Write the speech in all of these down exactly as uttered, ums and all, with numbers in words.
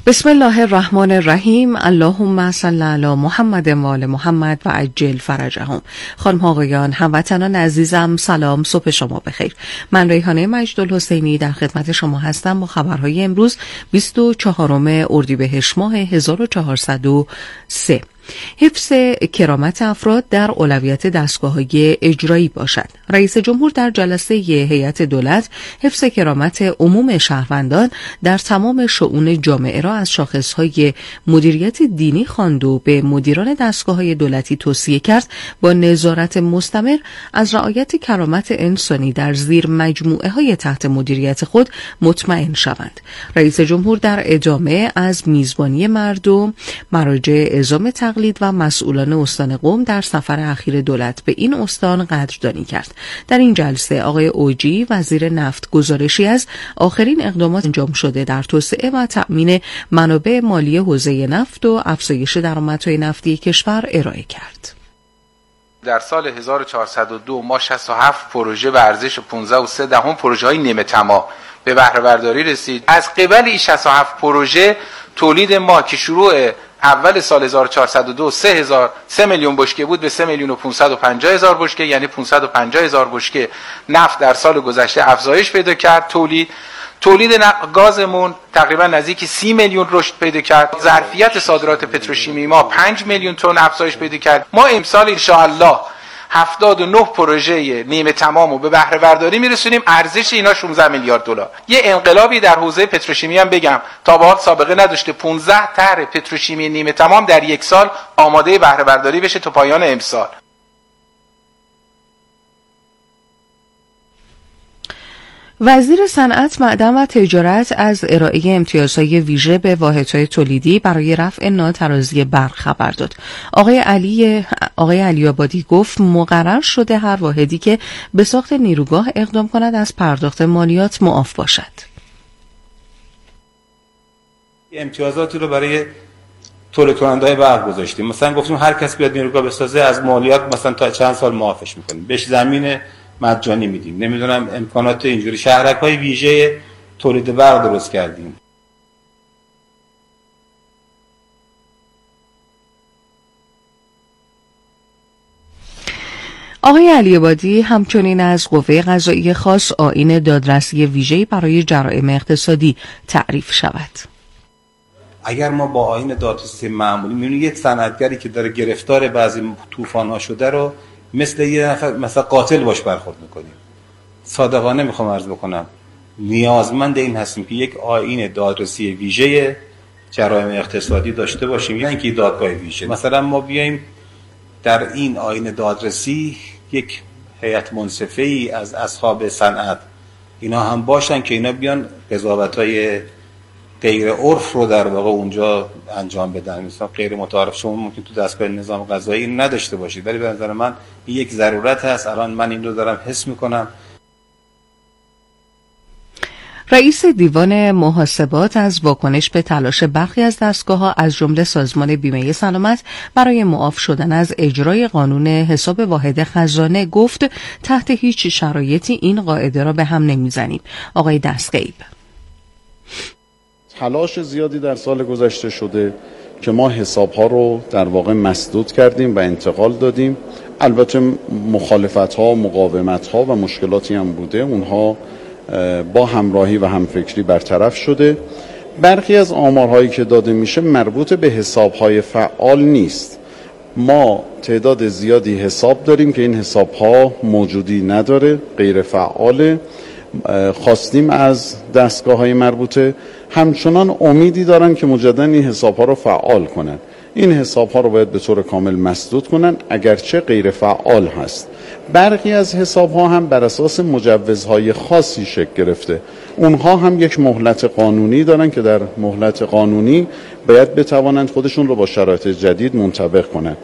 بسم الله الرحمن الرحیم. اللهم صل علی محمد و آل محمد و عجل فرجهم. خانم ها آقایان، هموطنان عزیزم، سلام، صبح شما بخیر. من ریحانه مجدالحسینی در خدمت شما هستم با خبرهای امروز بیست و چهارم اردیبهشت ماه هزار و چهارصد و سه. حفظ کرامت افراد در اولویت دستگاه‌های اجرایی باشد. رئیس جمهور در جلسه هیئت دولت حفظ کرامت عموم شهروندان در تمام شؤون جامعه را از شاخص‌های مدیریت دینی خواند و به مدیران دستگاه‌های دولتی توصیه کرد با نظارت مستمر از رعایت کرامت انسانی در زیر مجموعه‌های تحت مدیریت خود مطمئن شوند. رئیس جمهور در ادامه از میزبانی مردم، مراجع اعزام تقلید و مسئولان استان قم در سفر اخیر دولت به این استان قدردانی کرد. در این جلسه آقای اوجی وزیر نفت گزارشی از آخرین اقدامات انجام شده در توسعه و تأمین منابع مالی حوزه نفت و افزایش درآمدهای نفتی کشور ارائه کرد. در سال هزار و چهارصد و دو ما شصت و هفت پروژه به ارزش پانزده و سه دهم پروژه های نیمه تمام به بهره برداری رسید. از قبل این شصت و هفت پروژه تولید ما که شروع اول سال هزار و چهارصد و دو سه میلیون بشکه بود به سه میلیون و پانصد و پنجاه هزار بشکه، یعنی پانصد و پنجاه هزار بشکه نفت در سال گذشته افزایش پیدا کرد. تولید تولید گازمون تقریبا نزدیک سی میلیون رشد پیدا کرد. ظرفیت صادرات پتروشیمی ما پنج میلیون تن افزایش پیدا کرد. ما امسال ان شاء الله هفتاد و نه پروژه نیمه تمام رو به بهره برداری میرسونیم. ارزش اینا شانزده میلیارد دلار. یه انقلابی در حوزه پتروشیمی هم بگم، تا به حال سابقه نداشته. پانزده طرح پتروشیمی نیمه تمام در یک سال آماده بهره برداری بشه تا پایان امسال. وزیر صنعت، معدن و تجارت از ارائه امتیازهای ویژه به واحدهای تولیدی برای رفع ناترازی برق خبر داد. آقای علی آقای علی آبادی گفت مقرر شده هر واحدی که به ساخت نیروگاه اقدام کند از پرداخت مالیات معاف باشد. امتیازاتی رو برای تولید کننده‌های برق گذاشتیم. مثلا گفتیم هر کس بیاد نیروگاه بسازه از مالیات مثلا تا چند سال معافش می‌کنیم. بهش زمین مجانی میدیم. نمیدونم امکانات اینجوری شهرک‌های ویژه تولید برق درست کردیم. آقای علی آبادی همچنین از قوه قضاییه خواست آیین دادرسی ویژه‌ای برای جرایم اقتصادی تعریف شود. اگر ما با آیین دادرسی معمولی می‌بینیم یک صنعتگری که داره گرفتار بعضی طوفان‌ها شده رو مثل یه نفر مثلا قاتل باش برخورد میکنیم. صادقانه میخوام عرض بکنم نیازمند این هستیم که یک آیین دادرسی ویژه جرایم اقتصادی داشته باشیم، یعنی اینکه دادگاه ویژه. مثلا ما بیایم در این آیین دادرسی یک هیئت منصفه‌ای از اصحاب صنعت اینا هم باشن که اینا بیان قضاوت‌های غیر عرف رو در واقع اونجا انجام بدن. مثلا غیر متعارف شما ممکن تو دستگاه نظام قضایی نداشته باشید، ولی به نظر من یک ضرورت هست. الان من این رو دارم حس میکنم. رئیس دیوان محاسبات از واکنش به تلاش برخی از دستگاه‌ها از جمله سازمان بیمه سلامت برای معاف شدن از اجرای قانون حساب واحد خزانه گفت تحت هیچ شرایطی این قاعده را به هم نمیزنیم. آقای دستغیب: تلاش زیادی در سال گذشته شده که ما حساب‌ها رو در واقع مسدود کردیم و انتقال دادیم. البته مخالفت‌ها، مقاومت‌ها و مشکلاتی هم بوده، اونها با همراهی و همفکری برطرف شده. برخی از آمارهایی که داده میشه مربوط به حساب‌های فعال نیست. ما تعداد زیادی حساب داریم که این حساب‌ها موجودی نداره، غیر فعاله. خواستیم از دستگاه‌های مربوطه همچنان امیدی دارن که مجدداً این حساب‌ها رو فعال کنن. این حساب‌ها رو باید به طور کامل مسدود کنن اگرچه غیر فعال هست. برخی از حساب‌ها هم بر اساس مجوزهای خاصی شکل گرفته. اونها هم یک مهلت قانونی دارن که در مهلت قانونی باید بتوانند خودشون رو با شرایط جدید منطبق کنند.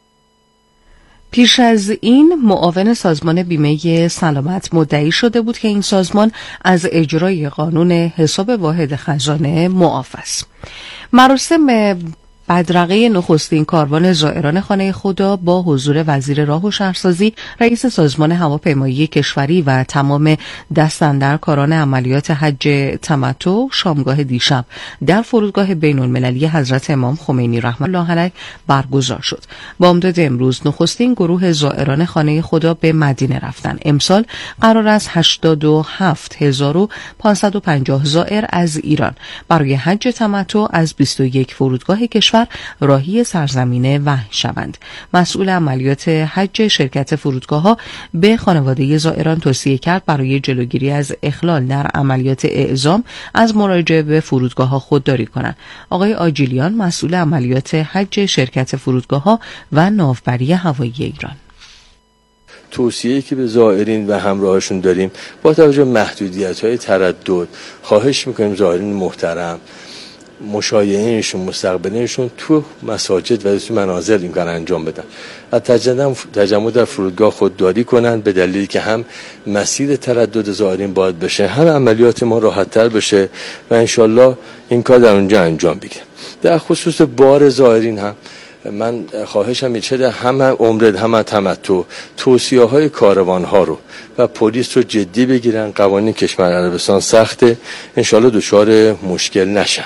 پیش از این معاون سازمان بیمه سلامت مدعی شده بود که این سازمان از اجرای قانون حساب واحد خزانه معاف است. مراسم بدرقه نخستین کاروان زائران خانه خدا با حضور وزیر راه و شهرسازی، رئیس سازمان هواپیمایی کشوری و تمام دستاندرکاران عملیات حج تمتع شامگاه دیشب در فرودگاه بین‌المللی حضرت امام خمینی رحمة الله علیه برگزار شد. بامداد امروز نخستین گروه زائران خانه خدا به مدینه رفتند. امسال قرار است هشتاد و هفت هزار و پانصد و پنجاه زائر از ایران برای حج تمتع از بیست و یک فرودگاه کشور راهی سرزمین وحی شوند. مسئول عملیات حج شرکت فرودگاه‌ها به خانواده زائران توصیه کرد برای جلوگیری از اخلال در عملیات اعزام از مراجعه به فرودگاه‌ها خودداری کنند. آقای آجیلیان مسئول عملیات حج شرکت فرودگاه‌ها و ناوبری هوایی ایران: توصیه‌ای که به زائرین و همراهشون داریم با توجه به محدودیت‌های تردد، خواهش می‌کنیم زائرین محترم مشایعینشون مستقبلینشون تو مساجد و تو منازل این کار انجام بدن. از تجمع در فرودگاه خودداری کنن، به دلیلی که هم مسیر تردد زائرین باید بشه، هم عملیات ما راحت‌تر بشه و انشالله این کار در اونجا انجام بگیره. در خصوص بار زائرین هم من خواهشم این شده همه عمره همه تمتع توصیه های کاروان ها رو و پلیس رو جدی بگیرن. قوانین کشور عربستان سخته، انشالله دچار مشکل نشن.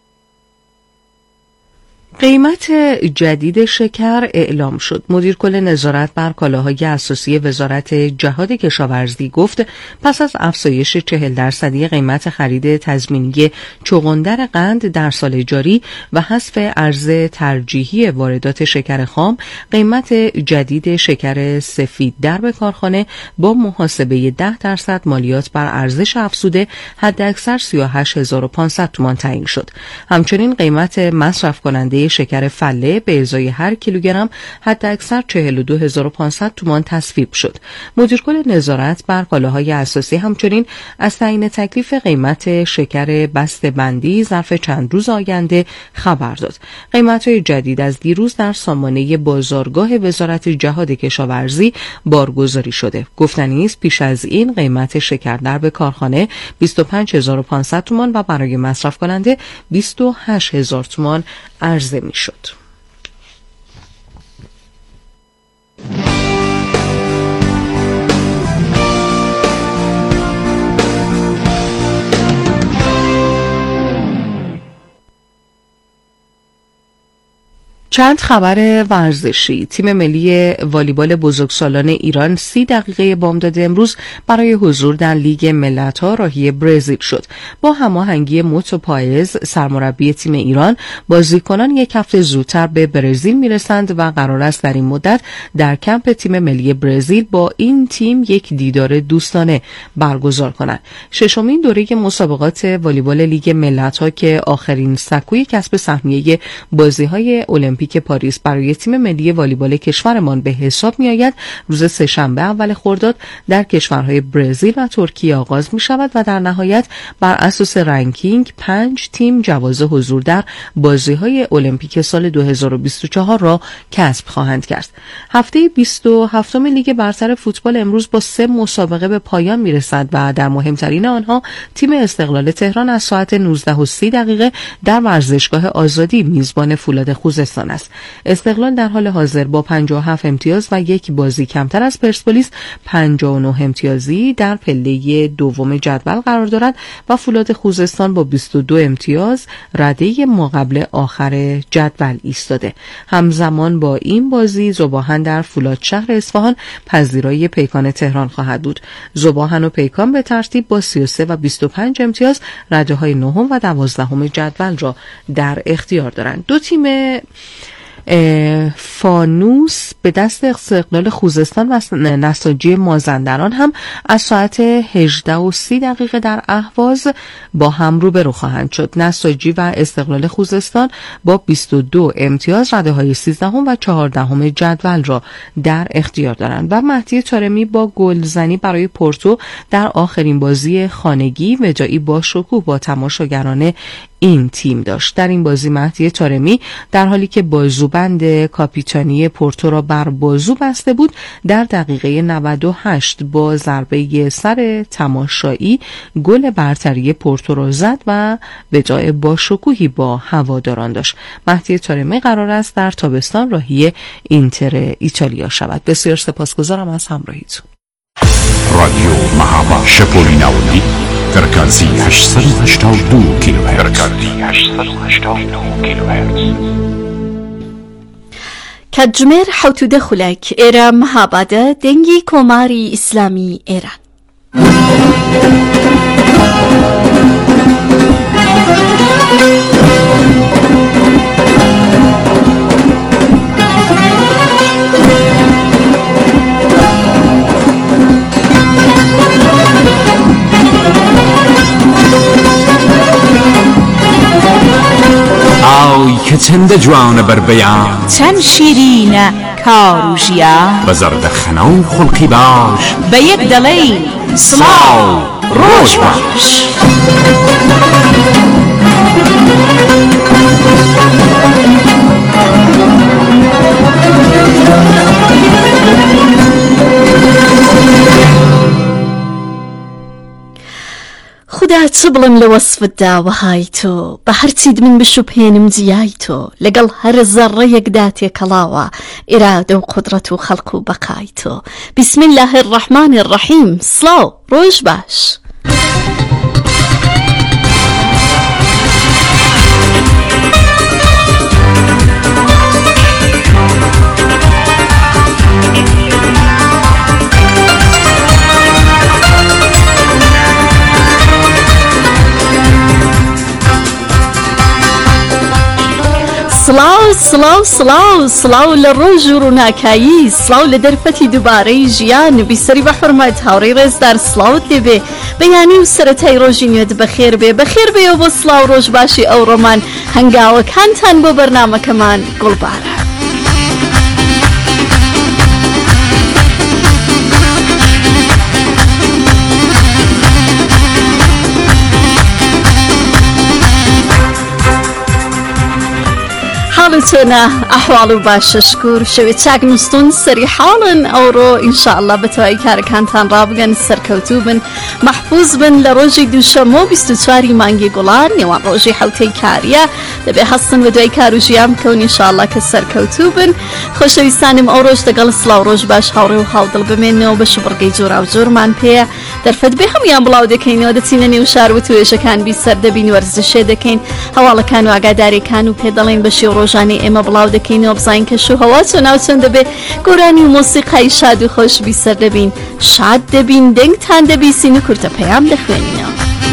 قیمت جدید شکر اعلام شد. مدیر کل نظارت بر کالاهای اساسی وزارت جهاد کشاورزی گفت پس از افزایش چهل درصدی قیمت خرید تضمینی چغندر قند در سال جاری و حذف ارز ترجیحی واردات شکر خام، قیمت جدید شکر سفید در به کارخانه با محاسبه ده درصد مالیات بر ارزش افزوده حداکثر سی و هشت هزار و پانصد تومان تعیین شد. همچنین قیمت مصرف کننده شکر فله به ازای هر کیلوگرم حداکثر چهل و دو هزار و پانصد تومان تصویب شد. مدیر کل نظارت بر کالاهای اساسی همچنین از تعیین تکلیف قیمت شکر بسته بندی ظرف چند روز آینده خبر داد. قیمت‌های جدید از دیروز در سامانه بازارگاه وزارت جهاد کشاورزی بارگذاری شده. گفتنی است پیش از این قیمت شکر در به کارخانه بیست و پنج هزار و پانصد تومان و برای مصرف کننده بیست و هشت هزار تومان عرضه می شد. چند خبر ورزشی. تیم ملی والیبال بزرگسالان ایران سی دقیقه بامداد امروز برای حضور در لیگ ملت‌ها راهی برزیل شد. با هماهنگی موتو پایز سرمربی تیم ایران، بازیکنان یک هفته زودتر به برزیل میرسند و قرار است در این مدت در کمپ تیم ملی برزیل با این تیم یک دیدار دوستانه برگزار کنند. ششمین دوره مسابقات والیبال لیگ ملت‌ها که آخرین سکوی کسب سهمیه بازی‌های المپیک که پاریس برای تیم ملی والیبال کشورمان به حساب می آید روز سه‌شنبه اول خرداد در کشورهای برزیل و ترکیه آغاز می شود و در نهایت بر اساس رنکینگ پنج تیم جواز حضور در بازی‌های المپیک سال دو هزار و بیست و چهار را کسب خواهند کرد. هفته بیست و هفتم لیگ برتر فوتبال امروز با سه مسابقه به پایان می رسد و در مهمترین آنها تیم استقلال تهران از ساعت نوزده و سی دقیقه در ورزشگاه آزادی میزبان فولاد خوزستان است. استقلال در حال حاضر با پنجاه و هفت امتیاز و یک بازی کمتر از پرسپولیس پنجاه و نه امتیازی در پله دوم جدول قرار دارد و فولاد خوزستان با بیست و دو امتیاز رده ماقبل آخر جدول ایستاده. همزمان با این بازی ذوباهن در فولاد شهر اصفهان پذیرای پیکان تهران خواهد بود. ذوباهن و پیکان به ترتیب با سی و سه و بیست و پنج امتیاز رده های نهم و دوازدهم جدول را در اختیار دارند. دو تیم فانوس به دست استقلال خوزستان و نساجی مازندران هم از ساعت هجده و سی دقیقه در اهواز با هم روبرو خواهند شد. نساجی و استقلال خوزستان با بیست و دو امتیاز رده های سیزدهم و چهاردهم جدول را در اختیار دارند و مهدی طارمی با گلزنی برای پورتو در آخرین بازی خانگی وداعی با شکوه با تماشاگران این تیم داشت. در این بازی مهدی طارمی در حالی که بازوبند کاپیتانی پورتو را بر بازو بسته بود، در دقیقه نود و هشت با ضربه سر تماشایی گل برتری پورتو را زد و وداع باشکوهی با هواداران داشت. مهدی طارمی قرار است در تابستان راهی اینتر ایتالیا شود. بسیار سپاسگزارم از همراهیتون. رادیو محابا شپولی ناودی فرکانسی هشتصد و هشتاد و دو کیلوهرتز. کاتژمێر حوت و دەخولێک ئێرە مەهابادە دەنگی کۆماری ئیسلامی ئێران. ئاوی کە چەندە جوانە بربەیان، چەند شیرینە کار و ژیان، بە زەردەخەنە و خوڵقی باش بە یەک دەڵێین سڵاو ڕۆژ باش. خدا چ بڵم لە وەسفت داوەهای تۆ، بە هەرچیت من بشوپێنم جیای تۆ، لەگەڵ هەر زەڕەیەکدا تێکەڵاوە ئێرادە و قودرەت و خەڵق و بەقای تۆ. بسم الله الرحمن الرحیم. سڵاو ڕۆژ باش. سڵاو سڵاو سڵاو سڵاو لە ڕۆژ و ڕووناکایی، سڵاو لە دەرفەتی دووبارەی ژیان، بیسەری بە حورمەت هاوڕێی ڕێزدار سڵاوت لێبێ، بەیانی و سەرەتای ڕۆژی نوێت بەخێر بێ، بەخێر بێەوە بۆ سڵاو ڕۆژ باشی ئەو ڕۆمان هەنگاوەکانتان بۆ بەرنامەکەمان گوڵبارە. حاڵ چۆنە ئەحواڵ و باشە شکور شەوێت چاک نووسون سەری حاڵن ئەوڕۆ ئینشاءالله بەتەواوی کارەکانتان ڕابگەن، سەرکەوتوو بن، مەحفوظ بن لە ڕۆژی دووشەمە و بیست و چواری مانگی گوڵان نێوان ڕۆژی حەوتەی کاریە، دەبێ هەستن بە دوای کار و ژیان بکەون ئینشاءالله کە سەرکەوتوو بن. خۆشەویستانم ئەو ڕۆژ دەگەڵ سڵاو ڕۆژ باش هاوڕێ و هاوڵدڵ بمێنەوە بە شوبڕگەی جۆرا و جۆرمان پێیە، دەرفەت بێ هەمویان بڵاو دەکەینەوە، دەچینە نێو شار و توێژەکان بیسەر دەبین، وەرزشێ دەکەین، هەواڵەکان و ئاگاداریەکان و پێدەڵێن بە شێو ڕۆژانەی ئێمە بڵاو دەکەینەوە، بزانین کە شو هەوا چۆن ناو چۆن دەبێ، گۆرانی و مۆسیقای شاد و خۆش بیسەر دەبین، شاد دەبین، دەنگتان دەبیسین و کورتە پەیام دەخوێنینەوە.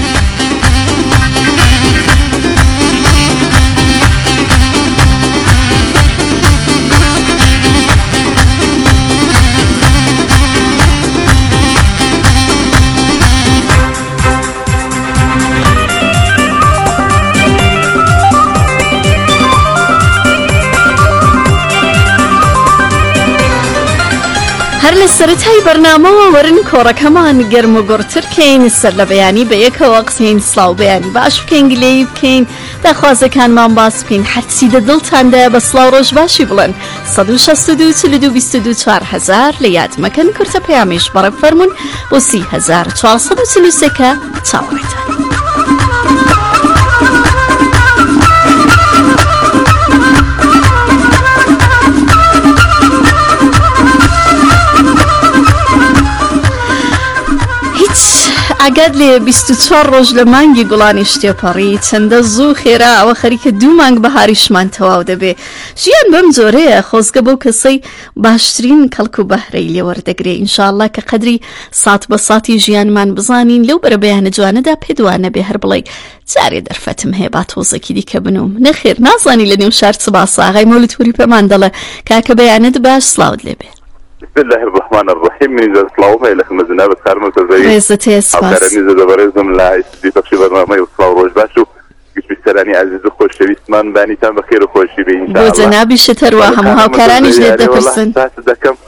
هەر لە سەرەتای بەرنامەوە وەرن کۆڕەکەمان گەرم و گۆڕترکەین، سەر لە بەیانی بە یەکەوە قسەین، سڵاو بەیانی باش بکەین، گلەی بکەین، داخوازەکانمان باس بکەین، هەرچی دە دڵتاندا بە سڵاو ڕۆژ باشی بڵێن. سەد و شەست و دوو چل و دوو بیست و دوو چوار هەزار لە یاد مەکەن، کورتە پەیامیش بەڕێ بفەرمون بۆ سی هەزار چوارسەد و چل و سێ کە چاوەڕێتان. ئاگاد لێ بیست و چوار ڕۆژ لە مانگی گوڵانی شتێپەڕی، چەندە زوو خێرا ئەوە خەریکە دوو مانگ بەهاریشمان تەواو دەبێ. ژیان بەم جۆرەیە، خۆزگە بەو کەسەی باشترین کەڵک و بەهرەی لێوەردەگرێ. ئینشاءالله کە قەدری سات بە ساتی ژیانمان بزانین، لەو بەرە بەیانە جوانەدا پێدوانە بێ هەر بڵێ جارێ دەرفەتم هەیە با تۆزێکی دیکە بنوم. نەخێر نازانی لە نێو شار چ باسە. ئاغای مەولودپوری پێمان دەڵێ کاکە بەیانەت باش سڵاوت لێبێ. بسم الله الرحمن الرحيم. من جزء الله هاي لكم زنابة كارمة تزايد عزتي اسفاس أبكارني زد برزم لا استدي تبشي برنامج وصلاة روج باشو كيش بيسراني عزيز خوش شبيسمان باني تام بخير وخوشي بإن شاء الله بو جنابي شتر وهم وهاو كاراني جديد دفرسن ساعت دكم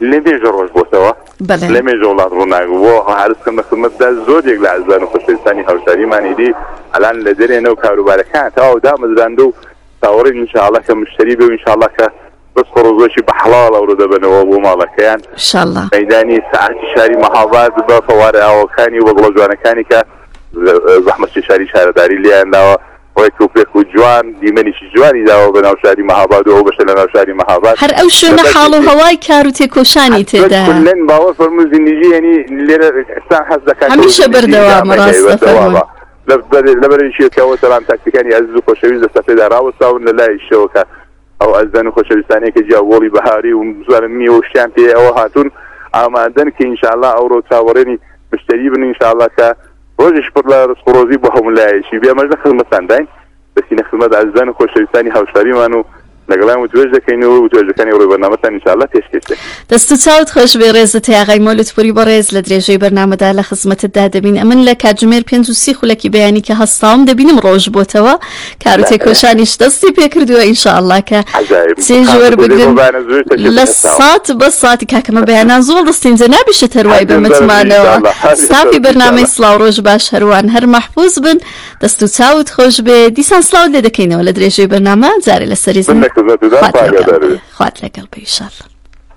لێ مێژە ڕۆژ بۆتەوە لێ مێژە وڵات ڕووناگو بۆ هەرسکەم لە خزمەتدا زۆرێک لە عەزیزان و خۆشەویستانی هاوشاریمانیدی ئەلان لە دەرێنە و کاروبارەکان تەواو دامەزراندە و تاوەڕێن ئینشاءڵڵا کە مشتری بێ و ئینشاءڵڵا کە بەس خۆڕۆزۆشی بە حەڵاڵ ئەوڕۆ دەبنەوە بۆ ماڵەکەیان ئینشاءڵڵا مەیدانی سەعاتی شاری مەهاباد بە فەوارە ئاوەکانی و بە گڵە جوانەکانی کە زەحمەتی شاری شارەداری لێیان داوە ڕێک و پێک و جوان دیمەنیشی جوانی داوە بە ناو شاری مەهاباد و ئەو بەشە لە ناو شاری مەهاباد هەر ئەو شوێنە حاڵ و هەوای کار و تێکۆشانی تێدا کولەن باوە فەرموو زیندگی یعنی لێرە ئێستا حەز دەکات هەمیشە بەردەوام ڕاستە فەرموو لەبەرشیەوە سەلام تاکتیکانی عەزیز و خۆشەویست لە سەفێدا ڕاوەستاون لە لای شەوە کە ئەو ئەزدان و خۆشەویستانی کە جیاوەڵی بەهاری و زوانم میوە و شتیان پێ ئەوە هاتوون ئامادەن کە ئینشاءڵڵا ئەوڕۆ چاوەڕێنی مشتری بن ئینشاءڵڵا کە ڕۆژیش پڕ لە ڕزقڕۆزی بۆ هەموو لایەکی بێمەش لە خزمەتتان داین دەستینە خزمەت عەزیزان و خۆشەویستانی هاوشاریمان و لەگەڵام وتوێژ دەکەینەوە و توێژەکانی ڕۆی بەرنامەتان ئینشاءڵڵا پێشکەش دەست و چاوت خۆش بێ ڕێزت ئاغای مۆلوتپوری بە ڕێز لە درێژەی بەرنامەدا لە خزمەتتدا دەبین ئەمن لە کاتژمێر پێنج و سی خولەکی بەیانی کە هەستاوم دەبینم ڕۆژ بۆتەوە کار و تێکۆشانیش دەستی پێکردووە ئینشاءڵڵا کە چێژ وەربگرن لە سات بە ساتی کاکەمە بەیانان زۆر دەستینجە نابیشە هەروای بمەتمانەوە ستافی بەرنامەی سڵاو ڕۆژ باش هەروان هەر مەحفوظ بن دەست و چاوت خۆش بێ دیسان سڵاو لێ دەکەینەوە لە درێژەی بەرنامە جارێ لە سەریزم خوات لەگەڵ بێ ئینشاءڵڵا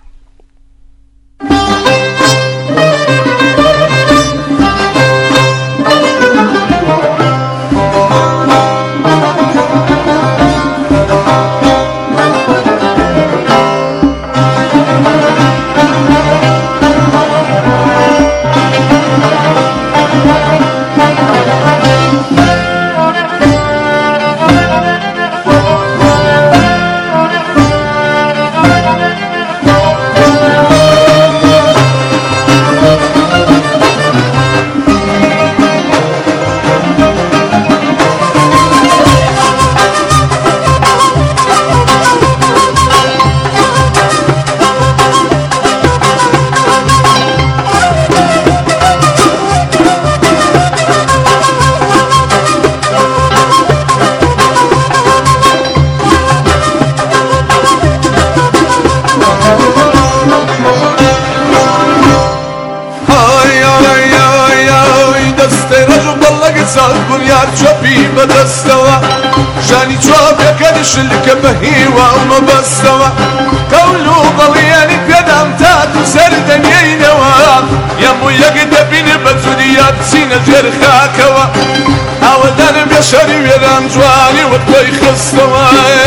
ژانی چۆپێکەنیشلکە بە هیوا و مەبەستەوە کەول و بەڵیانی پێدام تات و سەردەنیینەوە یەموو یەک دەبینێ بە جوریات چینە ژێر خاکەوە ئاوەدانم بێ شەری وێران جوانی وەتۆی خستەوە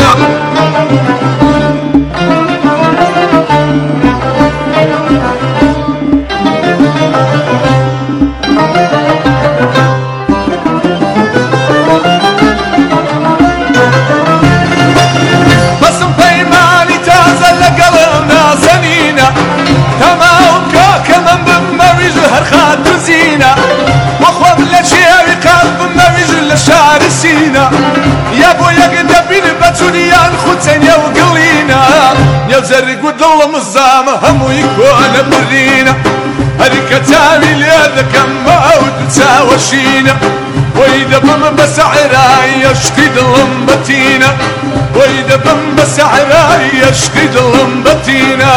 یا بۆ یەک دەبین بە چوریان خوچەنیە و گڵینە نێوزەرگ و دڵە مزامە هەمووی کۆنە برینە هەری کە چاوی لێ دەکەم ئەو دوو چاوەشینە وەی دەبم بە سەعرای عشقی دڵم بەتینە وەی دەبم بە سەعرای عشقی دڵم بەتینە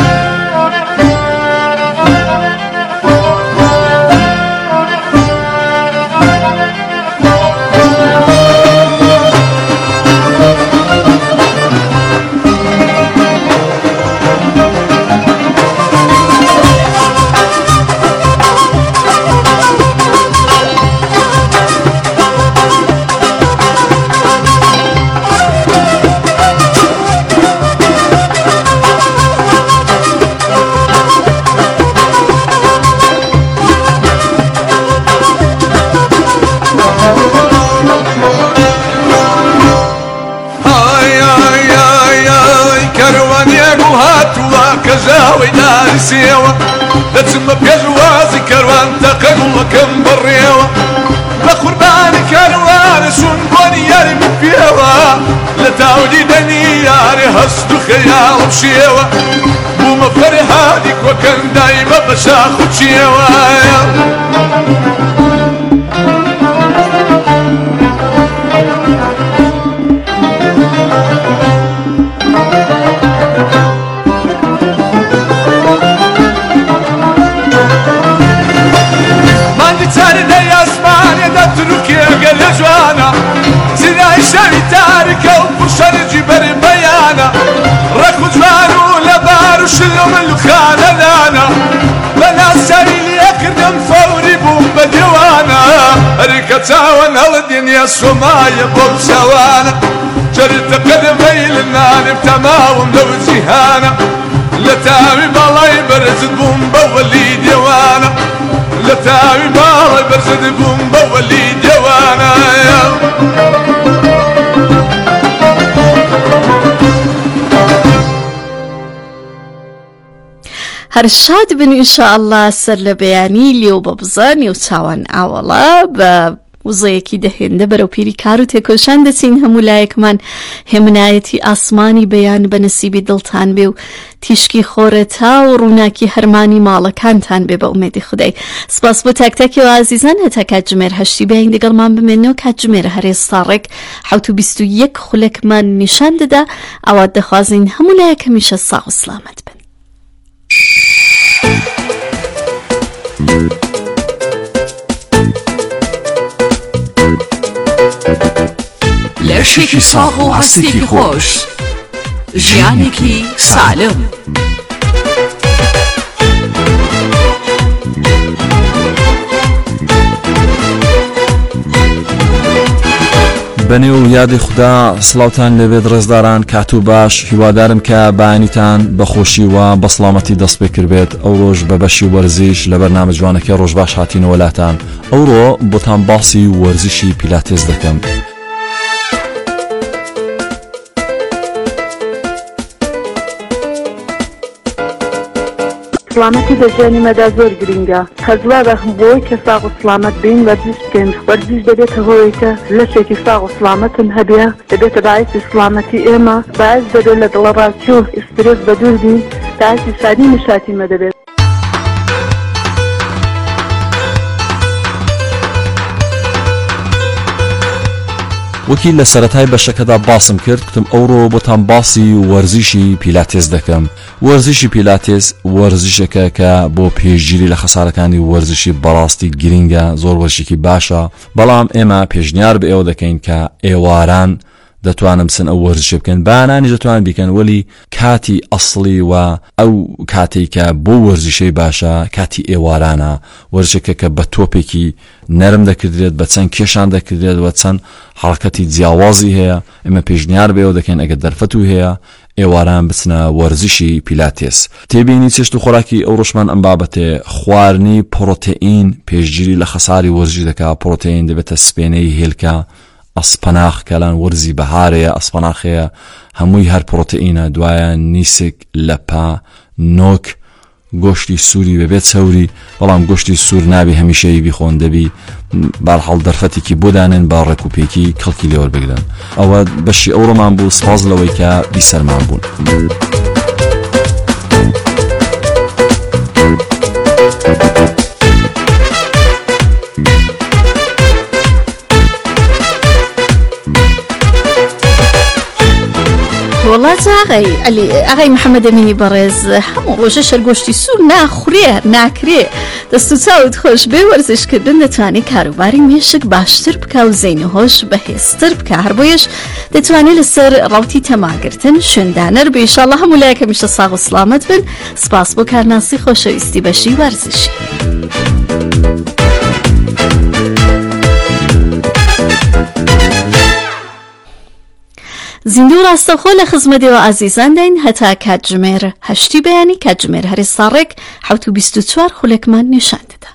دەچمە پێشوازی کەروان تەقەن وەکەم بڕێوە بە قوربانی کەروانشون بۆنی یاری من پێوە لە تاولی دەنی یاری هەست و خەیاڵم شێوە بوومە فەرهادی کۆکەن دایمە بە شاخ و چێوە وشرجي بربيانا ركو جمانو لبار وشلم الخانة لانا بنا سايل يكرم فوري بوم بديوانا ريكتاوان هالدنيا سمايا بوم سوانا جرت قدمي للنار بتماوم لو جهانا لتاوي بالله يبرز بوم بولي ديوانا لتاوي بالله يبرز بوم بولي ديوانا هر شاد بن إن شاء الله سر لبياني ليو ببزان يوتاوان أولا ب وزەیەکی دەهێندە بەرەو پیری کار و تێکۆشان دەچین هەموو لایەکمان هێمنایەتی ئاسمانی بەیان بە نەسیبی دڵتان بێ و تیشکی خۆرەتا و ڕووناکی هەرمانی ماڵەکانتان بێ بە ئومێدی خودای. سپاس بۆ تاکتاکیەوە ئازیزان هەتا کاتژمێر هەشتی بەین لەگەڵمان بمێنەوە. کاتژمێر هەرێستا ڕێک حەوت و بیست و یەک خولەکمان نیشان دەدا. ئەوە دەخوازین هەموو لایەک هەمیشە ساغ و سلامەت بن. لەشێکی ساغ و هەستێکی خۆش، ژیانێکی سالم. بەنێو یادی خوددا سڵاوتان لەبێت ڕێزداران، کات و باش. هیوادارم کە بەیانیتان بەخۆشی و بە سڵامەتی دەست پێ کردبێت. ئەو ڕۆژ بە بەشی وەرزش لە بەرنامە جوانەکەی ڕۆژ باش هاتینەوە لاتان. ئەوڕۆ بۆتان باسی وەرزشی پیلاتێز دەکەم. سلامەتی بەژیانی مەدا زۆر گرنگە. هەزوا بەخم بۆی کە ساغ و سلامەت بین وەرزش بکەین. وەرزش دەبێتە هۆی کە لەشێکی ساغ و سلامەتن هەبێ، دەبێتە باعثی سلامەتی ئێمە، باعث دەبێت لە دڵەڕاکی و ئسترێس بەدوور بین، باعثی سادی نشاتیمە دەبێت. وەکی لە سەرەتای بەشەکەدا باسم کرد، کتم ئەوڕۆ بۆتان باسی وەرزشی پیلاتێز دەکەم. وەرزشی پیلاتێز وەرزشێکە کە بۆ پێشگیری لە خەسارەکانی وەرزشی بەڕاستی گرینگە، زۆر وەرزشێکی باشە، بەڵام ئێمە پێشنیار بە ئێوە دەکەین کە ئێواران دەتوانم سن ئەو وەرزشە بکەن، بانانی دەتوان بیکەن، وەلی کاتی ئەسڵی و ئەو کاتێک کە بۆ وەرزشەی باشە کاتی ئێوارانە. وەرزشێکە کە بە تۆپێکی نەرم دەکردرێت، بە چەند کێشان دەکردرێت و چەند حرکەتی جیاوازی هەیە. ئێمە پێشنیار بێەوە دەکەین ئەگەر دەرفەت و هەیە ئێواران بچنە وەرزشی پیلاتێس. تێبینی چێشت و خۆراکی ئەو ڕۆژمان ئەم بابەتێ خواردنی پڕۆتئین پێشگیری لە خەساری وەرزش دەکات. پڕۆتئین دەبێتە سپێنەی هێلکە، ئەسپەناخ کەلان وەرزی بەهارەیە، ئەسپەناخەیە، هەمووی هەر پڕۆتئینە. دوایە نیسک، لەپا، نۆک، گۆشتی سووری بەبێت چەوری، بەڵام گۆشتی سوور نابی هەمیشەی بیخۆن، دەبی بەرحەڵ دەرفەتێکی بۆدانن با ڕێکوپێکی کەڵکی لێوە بگرن. ئەوە بەشی ئەوڕۆمان بوو. سپاس لەوەی کە بیسەرمان بوون. وڵات ئاغای ئەلی ئاغای محەممەد ئەمینی بەڕێز، هەموو ڕۆژە شەرگۆشتی سوور ناخورێ ناکرێ. دەست و چاوت خۆش بێ، وەرزشکردن دەتوانێت کاروباری مێشک باشتر بکە و زەین و هۆش بەهێزتر بکە. هەر بۆیەش دەتوانێت لەسەر ڕاوتی تەماگرتن شوێندانەر بێ. ئینشاڵڵا هەموو لایەک هەمیشە ساغ و سلامەت بن. سپاس بۆ کارناسی خۆشەویستی بەشی وەرزشی. زیندوو ڕاستەخۆ لە خزمەتەوە ئازیزان دەین هەتا کاتژمێر هەشتی بەیانی. کاتژمێر هەرێستا ڕێک حەوت و بیست و چوار خولەکمان نیشان دەدا.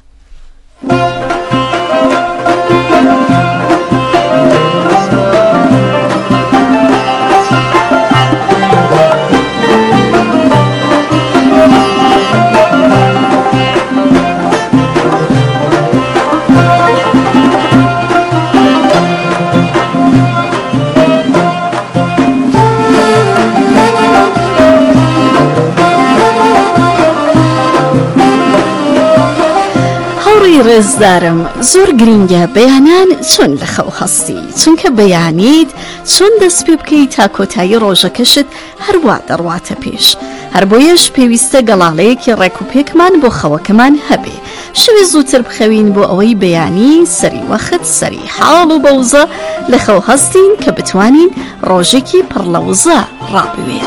ڕێزدارم، زۆر گرنگە بەیانان چۆن لە خەو هەستی، چونکە بەیانیت چۆن دەست پێ بکەیت تا کۆتایی ڕۆژەکەشت هەروە دەڕواتە پێش. هەر بۆیەش پێویستە گەڵاڵەیەکی ڕێکوپێکمان بۆ خەوەکەمان هەبێ. شوێ زووتر بخەوین بۆ ئەوەی بەیانی سەری وەخت سەری حاڵ و بەوزە لەخەو هەستین کە بتوانین ڕۆژێکی پڕ لە وزە ڕابوێن.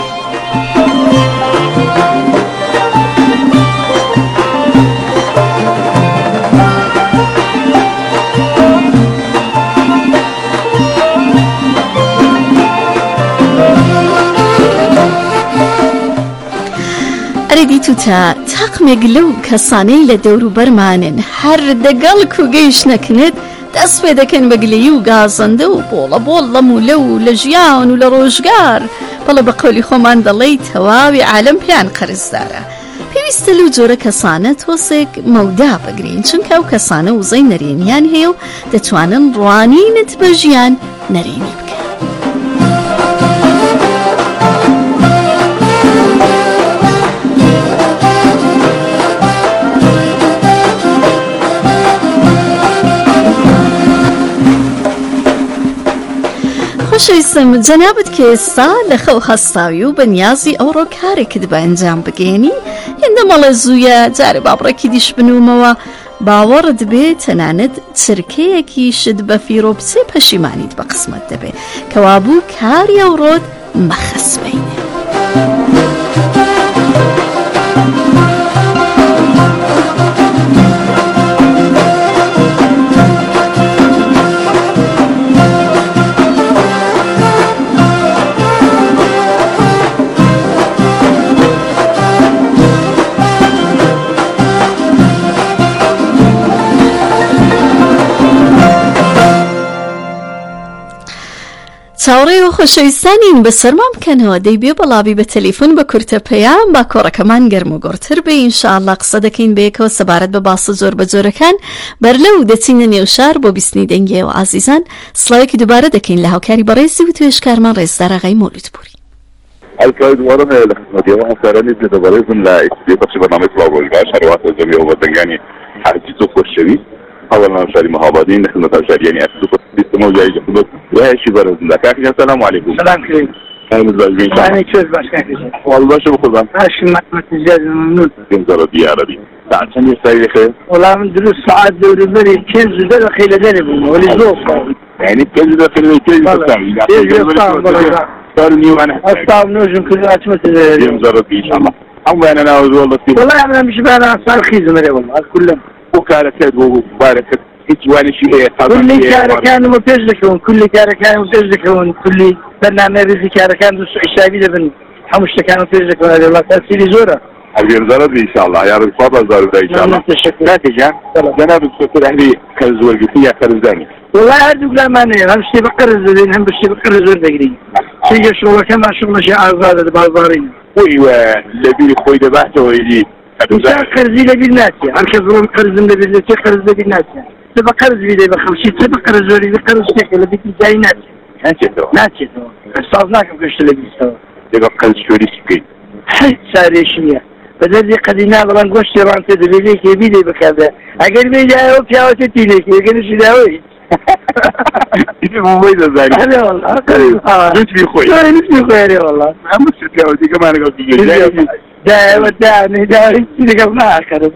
دیتوتە تاقمێک لەو کەسانەی لە دەور و بەرمانن هەر دەگەڵ کوگەیش نەکنێت دەست پێ دەکەن بەگلەیی و گازەندە و بۆڵە بۆڵ لە مولە و لە ژیان و لە ڕۆژگار بەڵە بە قەولی خۆمان دەڵێی تەواوی عالەم پێیان قەرزدارە. پێویستە لەو جۆرە کەسانە تۆسێک مەودا بگرین چونکە ئەو کەسانە وزەی نەرێنیان هەیە و دەتوانن ڕوانینت بە ژیان نەرێنی بکەن. خۆشەویستم جەنابەت کە ئێستا لەخەو هەستاوی و بەنیازی ئەوڕۆ کارێکت بە ئەنجام بگەێنی هێندە مەڵە زوویە جارە بابڕێکی دیش بنومەوە باوەڕت بێ تەنانەت چرکەیەکیشت بە فیرۆ بچێ پەشیمانیت بە قسمەت دەبێ کەوابوو کاری ئەوڕۆت مەخەسبەینێ. چاوەڕێ و خۆشەویستانین بەسەرمان بکەنەوە دەیبێ بەڵابی بە تەلیفۆن بە کورتە پەیام با کۆڕەکەمان گەرم و گۆڕتر بێ ئینشاءالله قسە دەکەین بەیەکەوە سەبارەت بە باسە زۆر بە جۆرەکان بەرلەو دەچینە نێو شار بۆ بیستنی دەنگێ و ئازیزان سڵاوێکی دووبارە دەکەین لە هاوکاری بەڕێزی و توێشکارمان ڕێزدار ئاغای مولودپوری. الكايد ورنا لخدمتي وانا سارني بتبرزن لا استضافه برنامج صلاة والباش هروات الزميل وبدنجاني حاجي تفوق الشريف أولا شاري مهابادين نحن نتشاري يعني أكتوب بيستمو جاي جمهور وهاي شي برز لك أخي السلام عليكم. السلام عليكم. أهلا وسهلا. أهلا كيف باش كيف؟ والله شو بخدم؟ ماشي ما تمتجاز ممنون. تنزل دي عربي. بعد شنو يستاهل خير؟ والله من دروس ساعات دوري بري كنز بدل خيل ذنب ولي زوق. يعني كنز بدل خيل ذنب. كنز صار نيو أنا. أستاذ نوجم كل أشمت. ينزل دي إن شاء الله. أما أنا ناوي والله. والله أنا مش بأنا صار خيز مري والله كلهم. وكالة ومباركة إجواني شيء كل كارة كانوا متجلكون كل كارة كانوا متجلكون كل برنامج في كارة كانوا الشعبي لبن حمش كانوا متجلكون هذا الله تأثير زورة اليوم زارد إن شاء الله يا رب فضل زارد إن شاء الله تشكرات جان جناب الدكتور أهلي كرز والقفية كرزاني والله هذوك لا مانع هم شيء بقرز زين هم بشيء بقرز زور دقري شيء شغل كما شغل شيء عارض بالبارين ويوا اللي خوي دبحته ويجي إنسان قرزي لبي الناس عن كذرون قرز من لبي التي قرز لبي الناس تبقى قرز بيدي بخمسين تبقى قرز ولي بقرز شيء لبي تجاي ناس ناتشتو ناتشتو استاذناكم كشت لبي استوى تبقى قرز شوري سكين حيث ساري شمية بدل قدينا بلان قوش تيران تدري ليك يبيدي بكذا أقل بيدي أهو بياو تتيليك يقل شداوي إني مميزة ذلك هلا والله نسبي خوي نسبي خوي والله ما مستر كاودي كمان قلت دا ودعني دا يصير قبلها كرب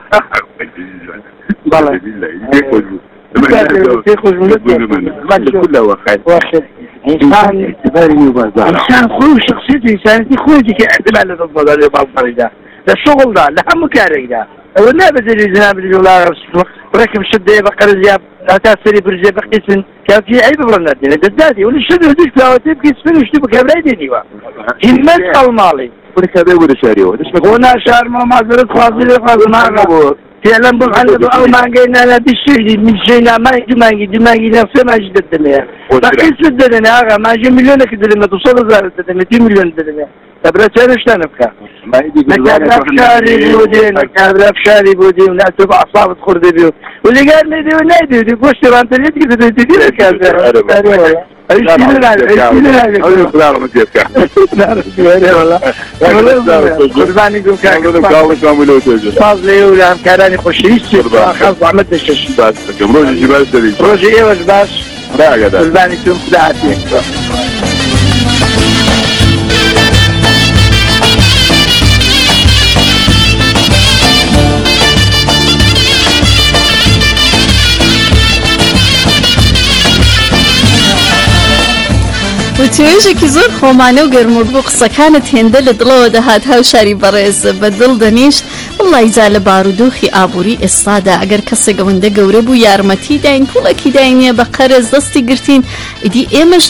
والله يخرج يخرج من كله وخير وخير إنسان إنسان خوي شخصيته إنسانيتي خوي ديك أعتمد على الضبط على بعض الفريدة ده الشغل ده لهم كارك ده ولا بدل جناب الله رسول ولكن شدة بقر زياب لا تأثري برجع بقيسن كان في عيب برناتي لقداتي ولا شدة وديش بلاوتي بقيسن وش تبقى كبريديني وا همت المالي ولكذا يقول شاريو هنا شهر ما معذرة خاصة خاصة ما عقبه فعلا بحلب أو ما قلنا لا بالشيء من شيء ما يجي ما يجي ما يجي نفسه ما يجي الدنيا لكن سدنا أغا ما يجي مليون كده لما توصل زارة الدنيا مئتين مليون الدنيا تبرع شهر إيش نفكر ما يجي نكاد أفشاري بودي نكاد أفشاري بودي ولا تبع أصابة خرد بيو واللي قال لي دي ونادي دي بوش ترى أنت اللي تقدر تدير كذا أيش كذا أيش كذا أيش كذا ما تيجي والله قرباني يقول كذا فاضي ولا كاراني خوشيش خلاص عملت الشيء بس روجي جبال سريع روجي إيه وش باش راجع ده قرباني توم ساعتين و توێژێکی زۆر خۆمانە و گەرموود بوو قسەکانت هێندە لە دڵەوە دەهات هاوشاری بەڕێز بە دڵ دەنیشت وڵی جا لە بارودۆخی ئابووری ئێستادا ئەگەر کەسێک ئەوەندە گەورە بوو یارمەتی داین پوڵێکی داینە بە قەرز دەستی گرتین ئیدی ئێمەش